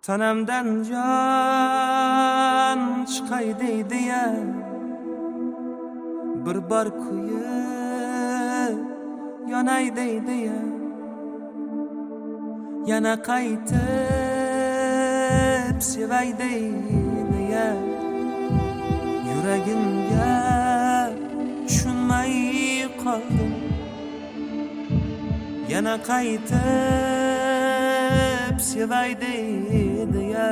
Tanamdan jon chiqay deydi-ya, bir bor kuyib yonay deydi-ya, yana qaytib sevay deydi-ya, yuragimga tushunmay qoldim, yana qaytib sevay deydi-ya,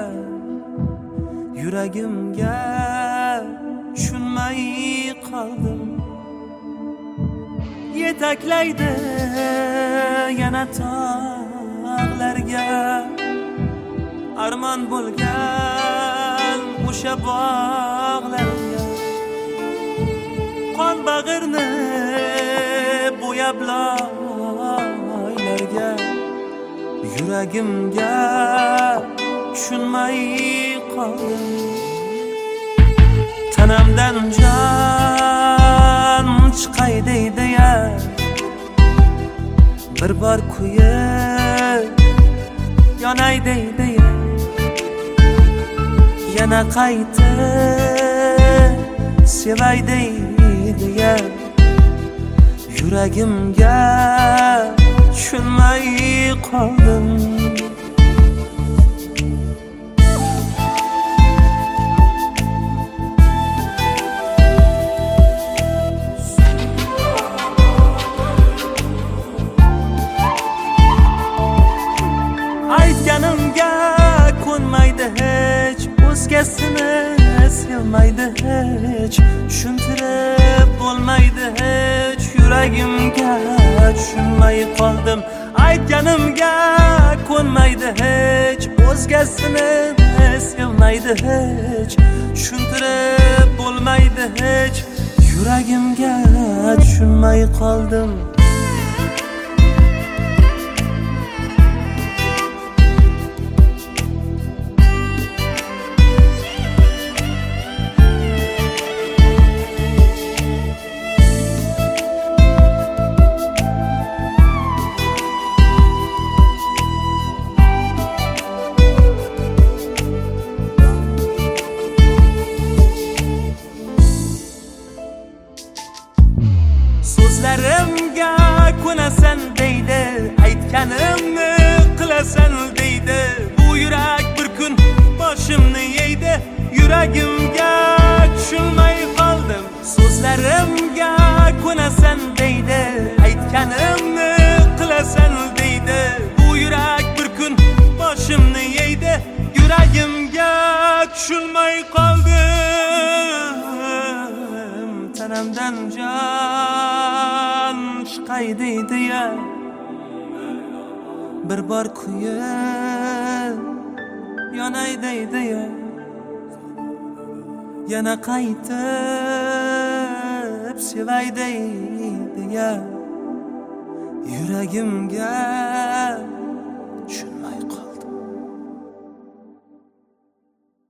yuragimga tushunmay qoldim. Yetaklaydi yana tog'larga, armon bo'lgan o'sha bog'larga, qon bag'irni bo'yab loylarga, yuragimga tushunmay qoldim. Tanamdan jon chiqay deydi-ya, bir bor kuyib yonay deydi-ya, yana qaytib sevay deydi-ya, yuragimga tushunmay qoldim. Aytganimga ko'nmaydi hech, o'zgasini sevmaydi hech, tushuntirib bo'lmaydi hech, yuragimga tushunmay qoldim. Aytganimga ko'nmaydi hech, o'zgasini sevmaydi hech, tushuntirib bo'lmaydi hech, yuragimga tushunmay qoldim. So'zlarimga ko'nasan deydi, aytganimni qilasan deydi, bu yurak bir kun boshimni yeydi, yuragimga tushunmay qoldim. So'zlarimga ko'nasan deydi, aytganimni qilasan deydi, bu yurak bir kun boshimni yeydi, yuragimga tushunmay qoldim. Tanamdan jon chiqay deydi-ya, bir bor kuyib yonay deydi-ya, yana qaytib sevay deydi-ya, yuragimga